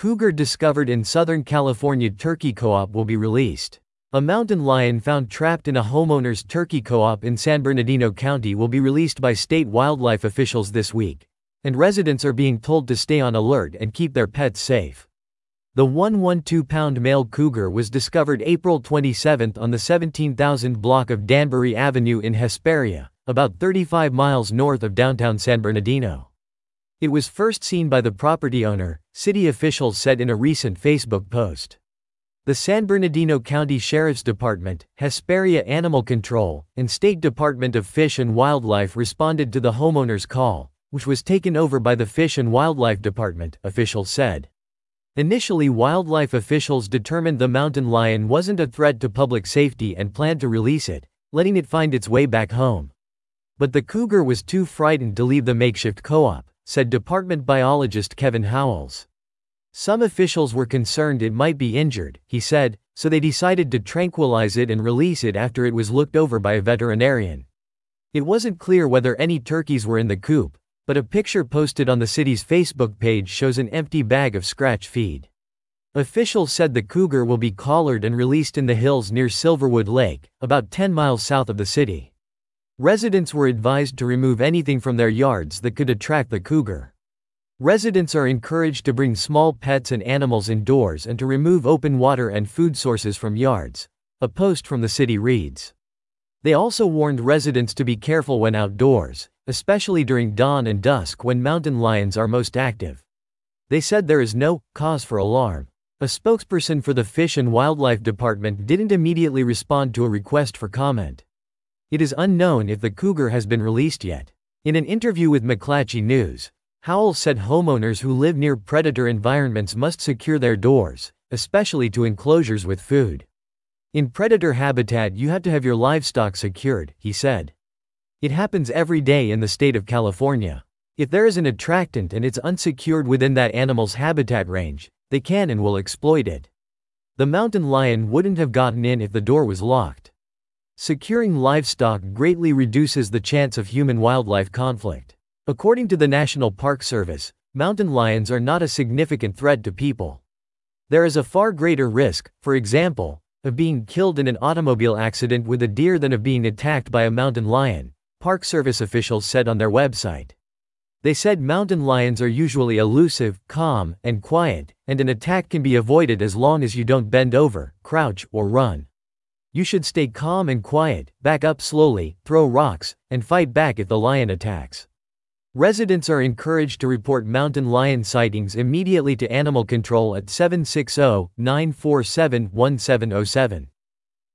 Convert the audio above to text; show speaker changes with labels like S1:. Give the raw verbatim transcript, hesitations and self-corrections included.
S1: cougar discovered in Southern California turkey co-op will be released. A mountain lion found trapped in a homeowner's turkey co-op in San Bernardino County will be released by state wildlife officials this week, and residents are being told to stay on alert and keep their pets safe. The one hundred twelve pound male cougar was discovered April twenty-seventh on the seventeen thousand block of Danbury Avenue in Hesperia, about thirty-five miles north of downtown San Bernardino. It was first seen by the property owner, city officials said in a recent Facebook post. The San Bernardino County Sheriff's Department, Hesperia Animal Control, and State Department of Fish and Wildlife responded to the homeowner's call, which was taken over by the Fish and Wildlife Department, officials said. Initially, wildlife officials determined the mountain lion wasn't a threat to public safety and planned to release it, letting it find its way back home. But the cougar was too frightened to leave the makeshift co-op, said department biologist Kevin Howells. Some officials were concerned it might be injured, he said, so they decided to tranquilize it and release it after it was looked over by a veterinarian. It wasn't clear whether any turkeys were in the coop, but a picture posted on the city's Facebook page shows an empty bag of scratch feed. Officials said the cougar will be collared and released in the hills near Silverwood Lake, about ten miles south of the city. Residents were advised to remove anything from their yards that could attract the cougar. Residents are encouraged to bring small pets and animals indoors and to remove open water and food sources from yards, a post from the city reads. They also warned residents to be careful when outdoors, especially during dawn and dusk when mountain lions are most active. They said there is no cause for alarm. A spokesperson for the Fish and Wildlife Department didn't immediately respond to a request for comment. It is unknown if the cougar has been released yet. In an interview with McClatchy News, Howells said homeowners who live near predator environments must secure their doors, especially to enclosures with food. In predator habitat, you have to have your livestock secured, he said. It happens every day in the state of California. If there is an attractant and it's unsecured within that animal's habitat range, they can and will exploit it. The mountain lion wouldn't have gotten in if the door was locked. Securing livestock greatly reduces the chance of human-wildlife conflict. According to the National Park Service, mountain lions are not a significant threat to people. There is a far greater risk, for example, of being killed in an automobile accident with a deer than of being attacked by a mountain lion, Park Service officials said on their website. They said mountain lions are usually elusive, calm, and quiet, and an attack can be avoided as long as you don't bend over, crouch, or run. You should stay calm and quiet, back up slowly, throw rocks, and fight back if the lion attacks. Residents are encouraged to report mountain lion sightings immediately to Animal Control at seven six zero, nine four seven, one seven zero seven.